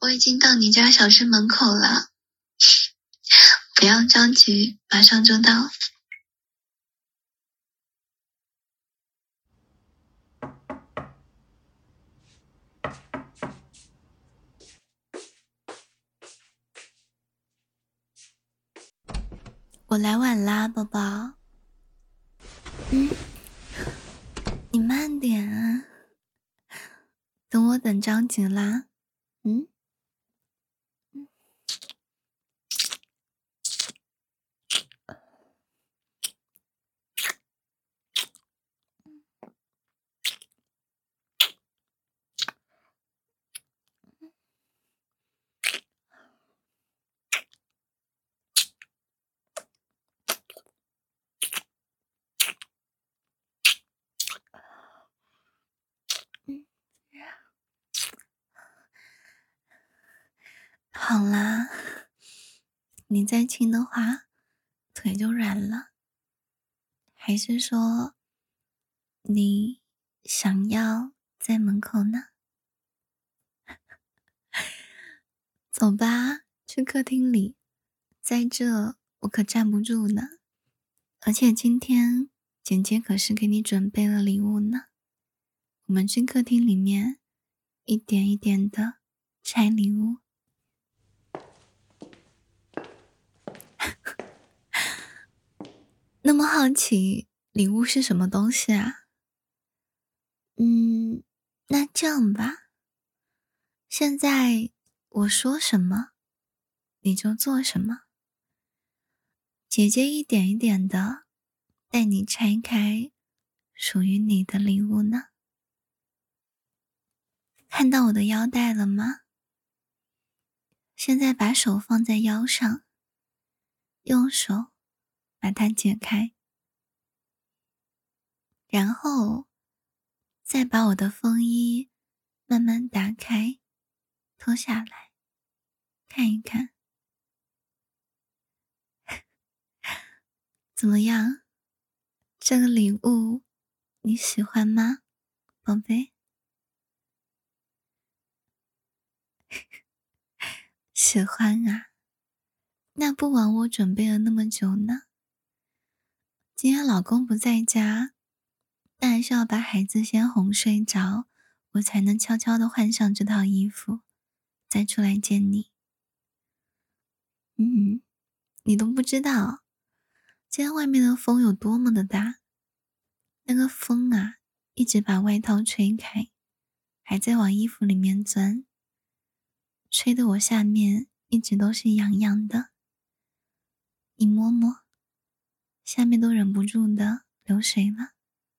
我已经到你家小区门口了，不要着急，马上就到。 我来晚啦，宝宝。你慢点啊，等我等着急啦。好啦，你再亲的话，腿就软了。还是说，你想要在门口呢？走吧，去客厅里，在这我可站不住呢。而且今天姐姐可是给你准备了礼物呢。我们去客厅里面，一点一点的拆礼物。那么好奇，礼物是什么东西啊？那这样吧，现在我说什么，你就做什么。姐姐一点一点的带你拆开属于你的礼物呢。看到我的腰带了吗？现在把手放在腰上，用手把它解开，然后再把我的风衣慢慢打开，脱下来看一看。怎么样？这个礼物你喜欢吗，宝贝？喜欢啊，那不枉我准备了那么久呢。今天老公不在家，当然是要把孩子先哄睡着，我才能悄悄地换上这套衣服，再出来见你。你都不知道，今天外面的风有多么的大，那个风啊，一直把外套吹开，还在往衣服里面钻，吹得我下面一直都是痒痒的。你摸摸，下面都忍不住的流水了。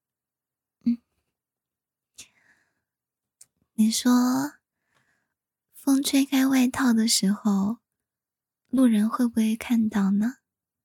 你说，风吹开外套的时候，路人会不会看到呢？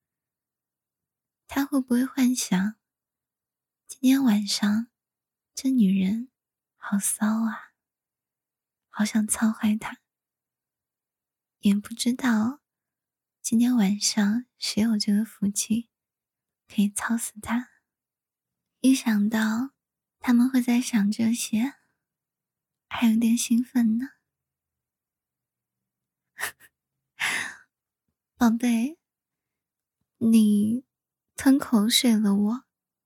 他会不会幻想，今天晚上这女人好骚啊，好想操坏她。也不知道今天晚上谁有这个福气可以操死她。一想到他们会在想这些，还有点兴奋呢。宝贝，你吞口水了我，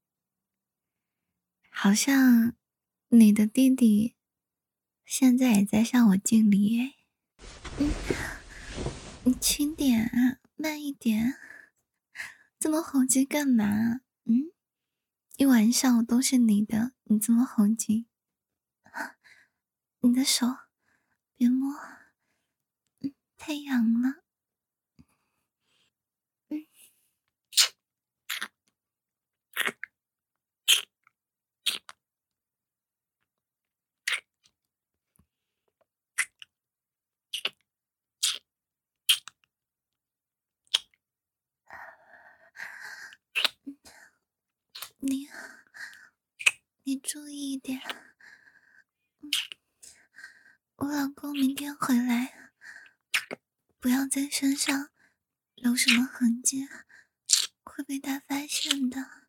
好像你的弟弟现在也在向我敬礼耶。你轻点啊，慢一点，这么猴急干嘛？一晚上我都是你的，你这么猴急？你的手别摸，太痒了。你注意一点，我老公明天回来，不要在身上留什么痕迹，会被他发现的。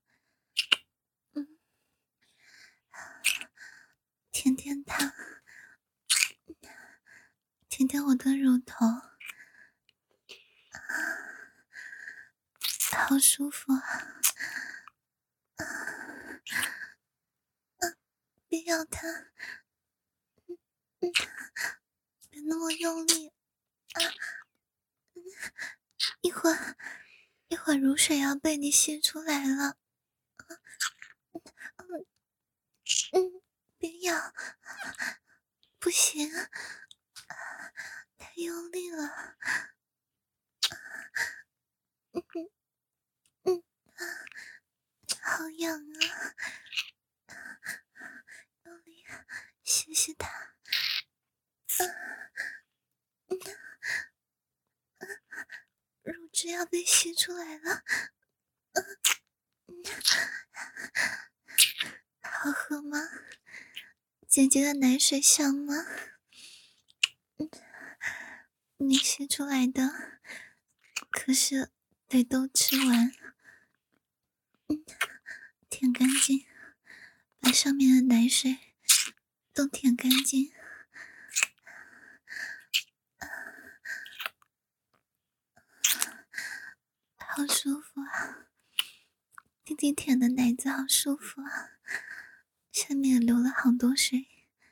天天舔舔我的乳头，好舒服啊！别咬它，别那么用力啊！一会儿乳水要被你吸出来了。别咬，不行，太用力了。好痒啊！用力吸吸它。乳汁要被吸出来了。好喝吗？姐姐的奶水香吗？你吸出来的可是得都吃完。舔干净，把上面的奶水都舔干净。好舒服啊！弟弟舔的奶子好舒服啊，下面也流了好多水。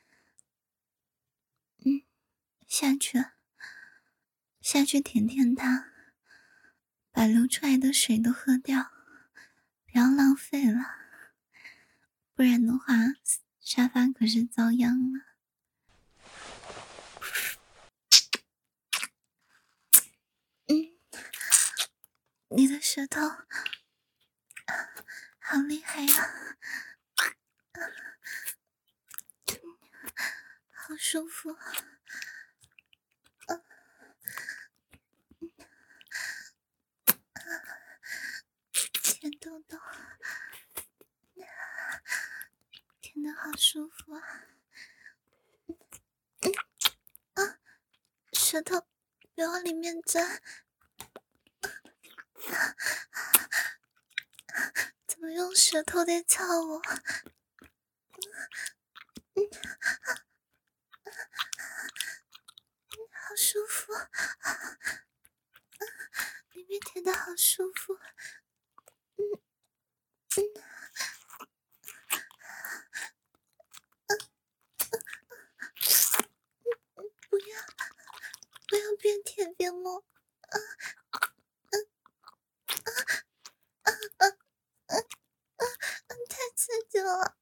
下去舔舔它，把流出来的水都喝掉，不要浪费了，不然的话沙发可是遭殃了。你的舌头好厉害呀！好舒服。舔豆豆，舔得好舒服啊！舌头别往里面钻。怎么用舌头在操我？好舒服，里面舔得好舒服。不要边舔边摸。太刺激了。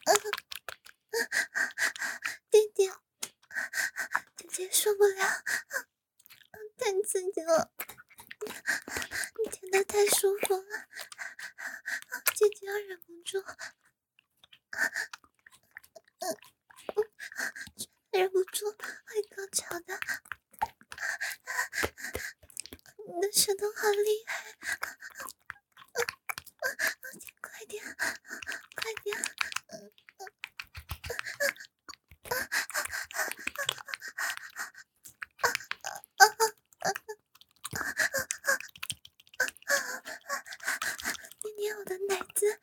弟弟，姐姐受不了，太刺激了。你舔得太舒服了，姐姐要忍不住，忍不住会高潮的。你的舌头好厉害，快点，快点！你捏我的奶子。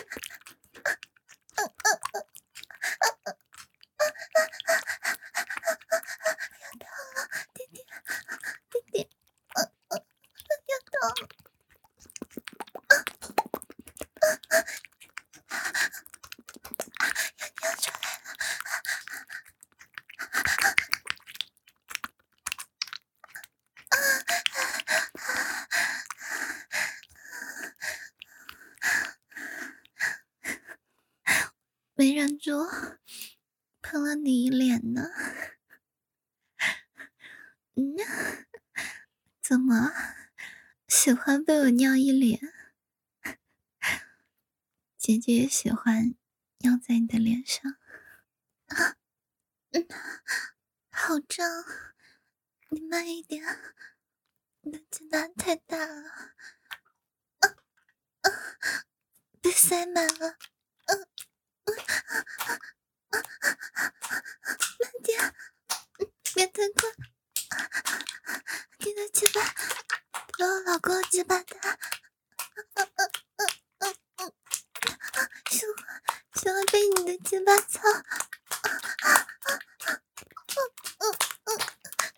没忍住，喷了你一脸呢。怎么喜欢被我尿一脸？姐姐也喜欢尿在你的脸上。好胀，你慢一点，你的鸡巴太大了，被塞满了。慢点，别太快。你的鸡巴比我老公鸡巴大。喜欢被你的鸡巴操。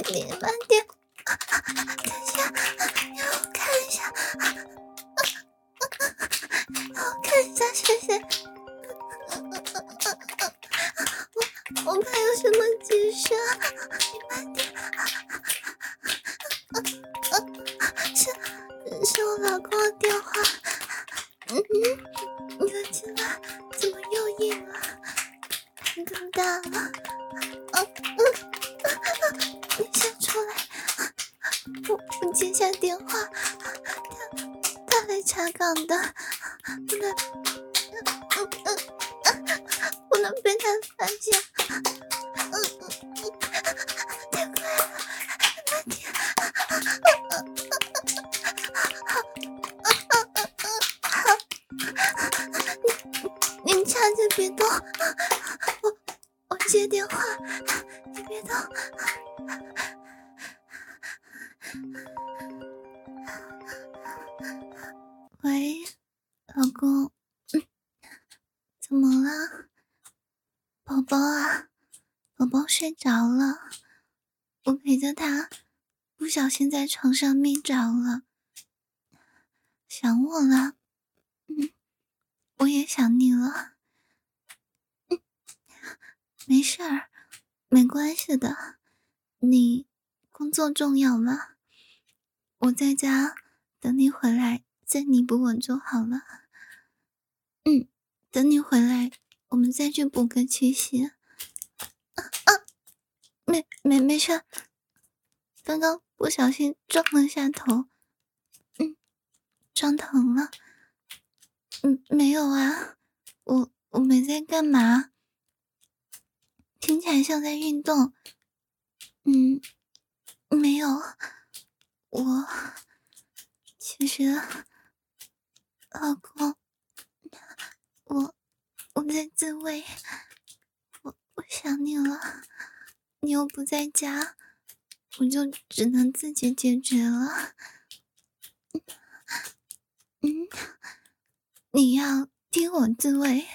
你慢点，等一下，你让我看一下，让我看一下，谢谢。我怕有什么急事，你慢点。是我老公的电话。你的鸡巴怎么又硬了？更大了。你先出来，我接下电话。他来查岗的，不能被他发现。太快了，慢点。你掐着别动，我接电话，你别动。喂，老公，怎么了？宝宝啊，宝宝睡着了，我陪着他，不小心在床上眯着了，想我了。我也想你了。没事儿，没关系的，你工作重要吗？我在家等你回来再弥补我就好了。等你回来我们再去补个气息。没事，刚刚不小心撞了下头，撞疼了。没有啊，我没在干嘛，听起来像在运动。没有，我其实老公，我在自慰，我想你了，你又不在家，我就只能自己解决了。你要听我自慰？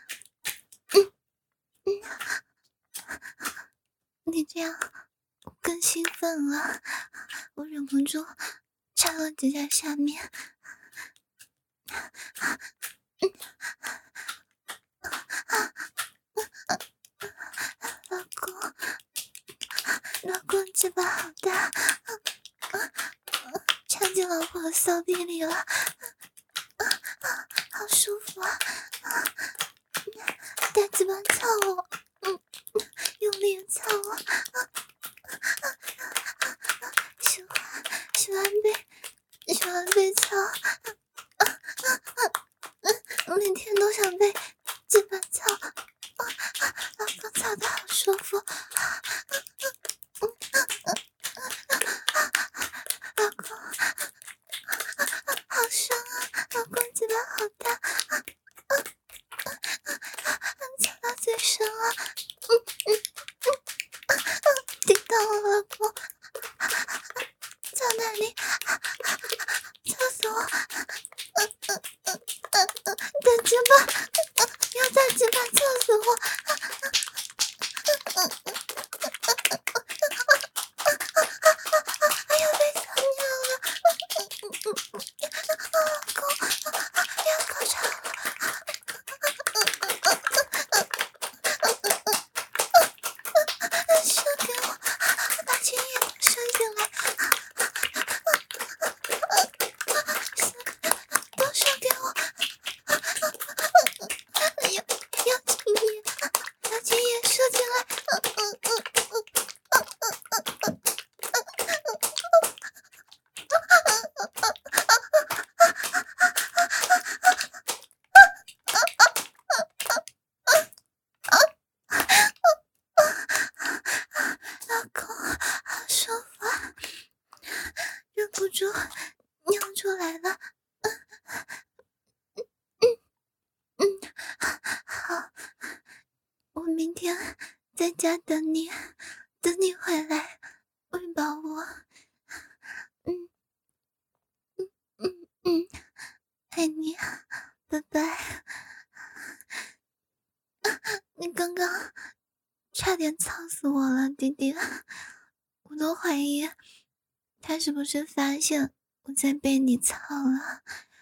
你这样我更兴奋了，我忍不住插了几下下面。老公鸡巴好大，插进老婆的骚逼里了，好舒服啊！大鸡巴操我，用力操我，喜欢被操，每天都想被鸡巴操，老公操的好舒服。老公好爽啊，老公鸡巴好大，操到最深了。听到了，老公操哪里？操死我！大鸡巴，要大鸡巴操死我！哎呀，被操尿了！老公要高潮了！射给我，把精液射进来！都射给我！要精液射进来！老公好舒服啊，忍不住尿出来了。好，我明天在家等你，等你回来喂饱我。爱你，拜拜。你刚刚差点操死我了，弟弟，我我都怀疑他是不是发现我在被你操了，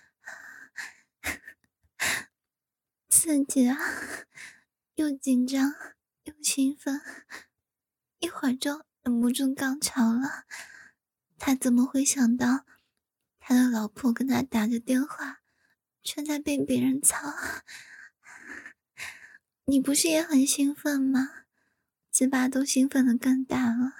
刺激啊，又紧张又兴奋，一会儿就忍不住高潮了。他怎么会想到他的老婆跟他打着电话，却在被别人操？你不是也很兴奋吗？嘴巴都兴奋的更大了。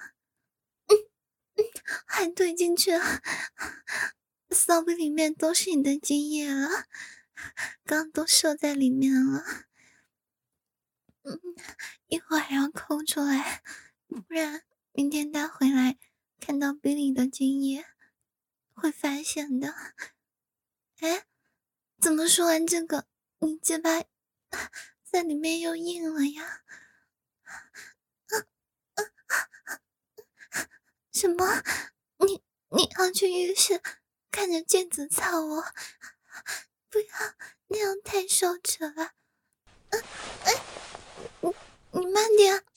还对进去了，骚逼里面都是你的精液了，刚都射在里面了。一会儿还要抠出来，不然明天他回来看到逼里的精液会发现的。哎，怎么说完这个，你嘴巴在里面又硬了呀？什么？你要去浴室看着健子操我？不要，那样太羞耻了。你慢点。